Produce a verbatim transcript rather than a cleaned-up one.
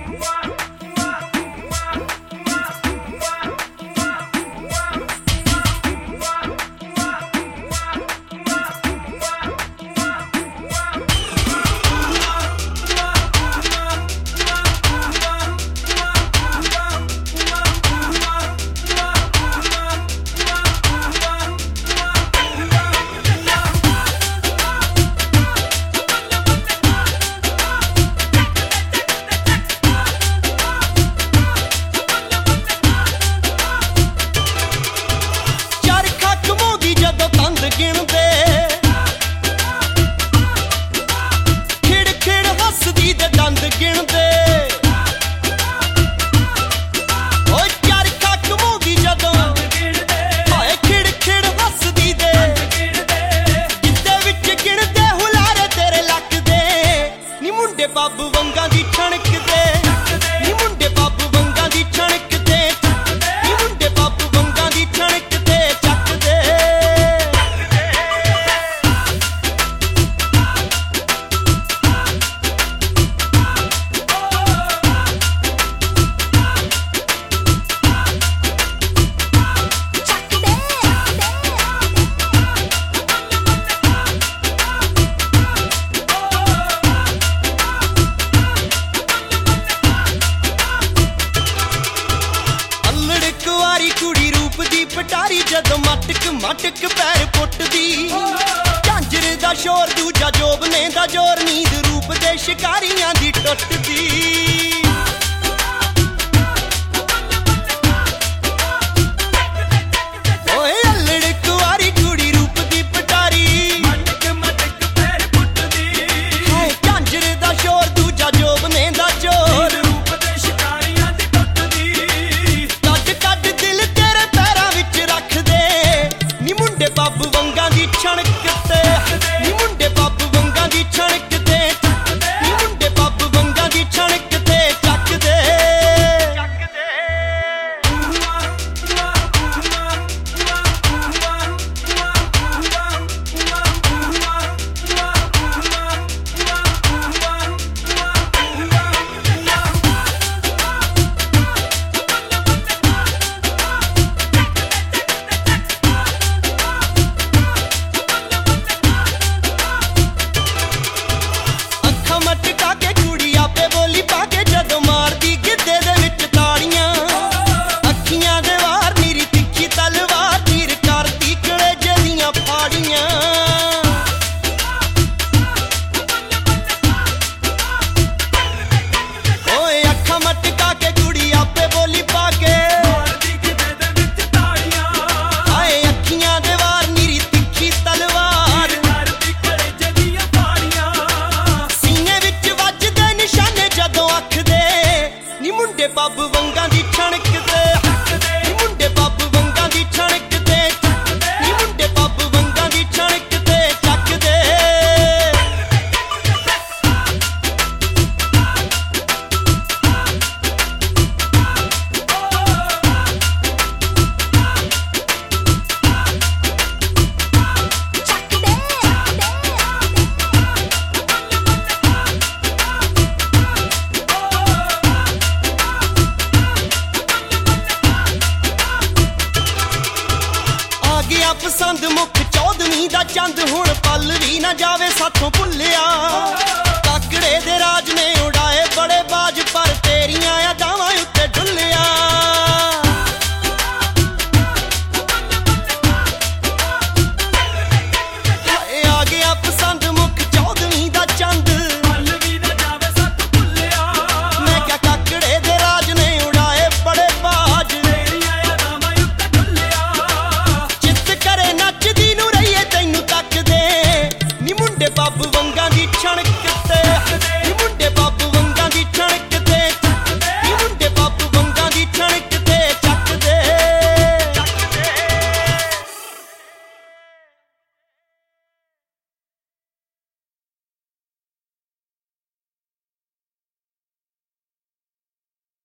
ਬੱਬ ਵੰਗਾਂ ਦੀ ਛਣਕ ਦੇ ਨੀ ਮੁੰਡੇ ਬੱਬ ਵੰਗਾਂ ਦੀ ਛਣਕ ਦੇ ਨੀ ਮੁੰਡੇ ਬੱਬ ਵੰਗਾਂ ਦੀ ਛਣਕ ਦੇ ਚੱਕਦੇ कुड़ी रूप दी पटारी जदों मटक मटक पैर पुटदी झांजर दा शोर दूजा जोबने दा जोर नींद रूप दे शिकारियां दी टुटदी ओए अल्लड़ कुआरी कुड़ी रूप दी पटारी मटक मटक पैर पुटदी हाय झांजर दा शोर दूजा जोबने दा जोर ਬੱਬ ਵੰਗਾਂ ਦੀ ਛਣਕ ਤੇ ਨੀ ਮੁੰਡੇ ਬੱਬ ਵੰਗਾਂ ਦੀ ਛਣਕ ਤੇ ਨੀ ਮੁੰਡੇ ਬੱਬ ਵੰਗਾਂ ਦੀ ਛਣਕ ਤੇ ਚੱਕਦੇ ਬੱਬ ਵੰਗਾਂ ਦੀ ਛਣਕ ਤੇ ਨੀ ਮੁੰਡੇ ਬੱਬ ਵੰਗਾਂ ਦੀ ਛਣਕ ਤੇ ਨੀ ਮੁੰਡੇ ਬੱਬ ਵੰਗਾਂ ਦੀ ਛਣਕ ਤੇ ਚੱਕਦੇ पसंद मुख चौदवीं दा चंद हुण पल भी ना जावे साथों भुल्लिया काकड़े दे राज ने उड़ाए बड़े बाज पर तेरियां अदावां उत्ते डुल्लिया आ गया पसंद मुख चौदवीं दा चंद पल भी ना जावे साथों भुल्लिया मैं क्या काकड़े दे राज ने उड़ाए बड़े बाज तेरियां अदावां उत्ते डुल्लिया नचदी नूं रहीए तैनूं तकदे नी मुंडे ਬੱਬ